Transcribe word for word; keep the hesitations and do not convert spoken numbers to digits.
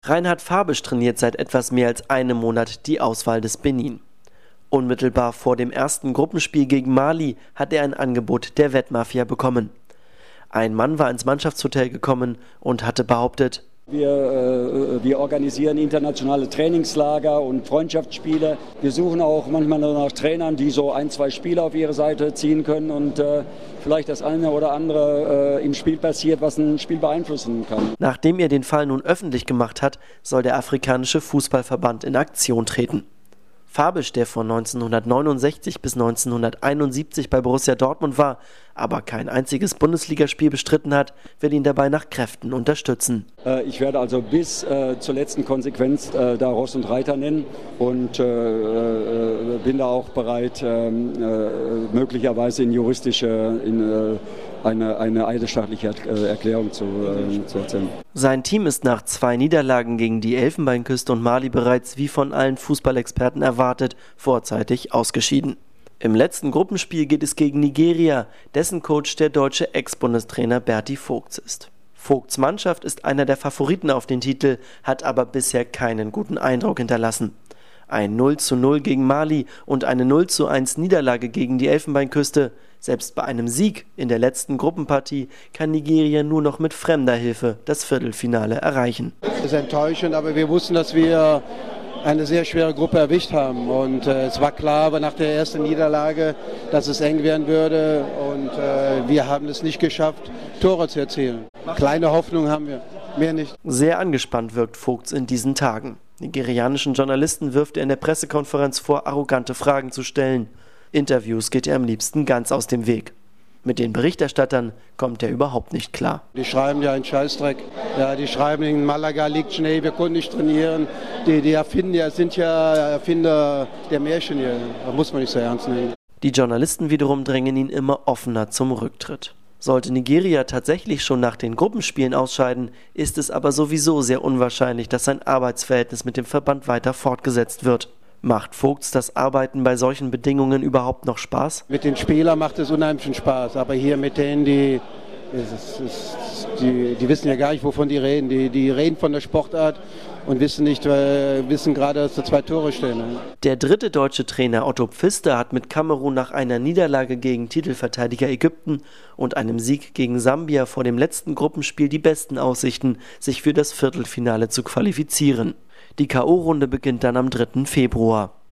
Reinhard Fabisch trainiert seit etwas mehr als einem Monat die Auswahl des Benin. Unmittelbar vor dem ersten Gruppenspiel gegen Mali hat er ein Angebot der Wettmafia bekommen. Ein Mann war ins Mannschaftshotel gekommen und hatte behauptet: Wir, äh, wir organisieren internationale Trainingslager und Freundschaftsspiele. Wir suchen auch manchmal nur nach Trainern, die so ein, zwei Spieler auf ihre Seite ziehen können und äh, vielleicht das eine oder andere äh, im Spiel passiert, was ein Spiel beeinflussen kann. Nachdem er den Fall nun öffentlich gemacht hat, soll der Afrikanische Fußballverband in Aktion treten. Fabisch, der von neunzehnhundertneunundsechzig bis neunzehnhunderteinundsiebzig bei Borussia Dortmund war, aber kein einziges Bundesligaspiel bestritten hat, will ihn dabei nach Kräften unterstützen. Äh, ich werde also bis äh, zur letzten Konsequenz äh, da Ross und Reiter nennen und äh, äh, bin da auch bereit, äh, äh, möglicherweise in juristische, in, äh, eine, eine eidesstattliche äh, Erklärung zu, äh, zu erzählen. Sein Team ist nach zwei Niederlagen gegen die Elfenbeinküste und Mali bereits, wie von allen Fußballexperten erwartet, vorzeitig ausgeschieden. Im letzten Gruppenspiel geht es gegen Nigeria, dessen Coach der deutsche Ex-Bundestrainer Berti Vogts ist. Vogts Mannschaft ist einer der Favoriten auf den Titel, hat aber bisher keinen guten Eindruck hinterlassen. Ein null zu null gegen Mali und eine null zu eins Niederlage gegen die Elfenbeinküste. Selbst bei einem Sieg in der letzten Gruppenpartie kann Nigeria nur noch mit fremder Hilfe das Viertelfinale erreichen. Das ist enttäuschend, aber wir wussten, dass wir eine sehr schwere Gruppe erwischt haben. Und äh, es war klar, aber nach der ersten Niederlage, dass es eng werden würde. Und äh, wir haben es nicht geschafft, Tore zu erzielen. Kleine Hoffnung haben wir, mehr nicht. Sehr angespannt wirkt Vogts in diesen Tagen. Nigerianischen Journalisten wirft er in der Pressekonferenz vor, arrogante Fragen zu stellen. Interviews geht er am liebsten ganz aus dem Weg. Mit den Berichterstattern kommt er überhaupt nicht klar. Die schreiben ja einen Scheißdreck. Ja, die schreiben, in Malaga liegt Schnee, wir konnten nicht trainieren. Die, die Erfinder sind ja Erfinder der Märchen hier. Das muss man nicht so ernst nehmen. Die Journalisten wiederum drängen ihn immer offener zum Rücktritt. Sollte Nigeria tatsächlich schon nach den Gruppenspielen ausscheiden, ist es aber sowieso sehr unwahrscheinlich, dass sein Arbeitsverhältnis mit dem Verband weiter fortgesetzt wird. Macht Vogts das Arbeiten bei solchen Bedingungen überhaupt noch Spaß? Mit den Spielern macht es unheimlichen Spaß, aber hier mit denen, die, ist, ist, die, die wissen ja gar nicht, wovon die reden. Die, die reden von der Sportart und wissen nicht, äh, wissen gerade, dass da zwei Tore stehen. Der dritte deutsche Trainer Otto Pfister hat mit Kamerun nach einer Niederlage gegen Titelverteidiger Ägypten und einem Sieg gegen Sambia vor dem letzten Gruppenspiel die besten Aussichten, sich für das Viertelfinale zu qualifizieren. Die K O-Runde beginnt dann am dritten Februar.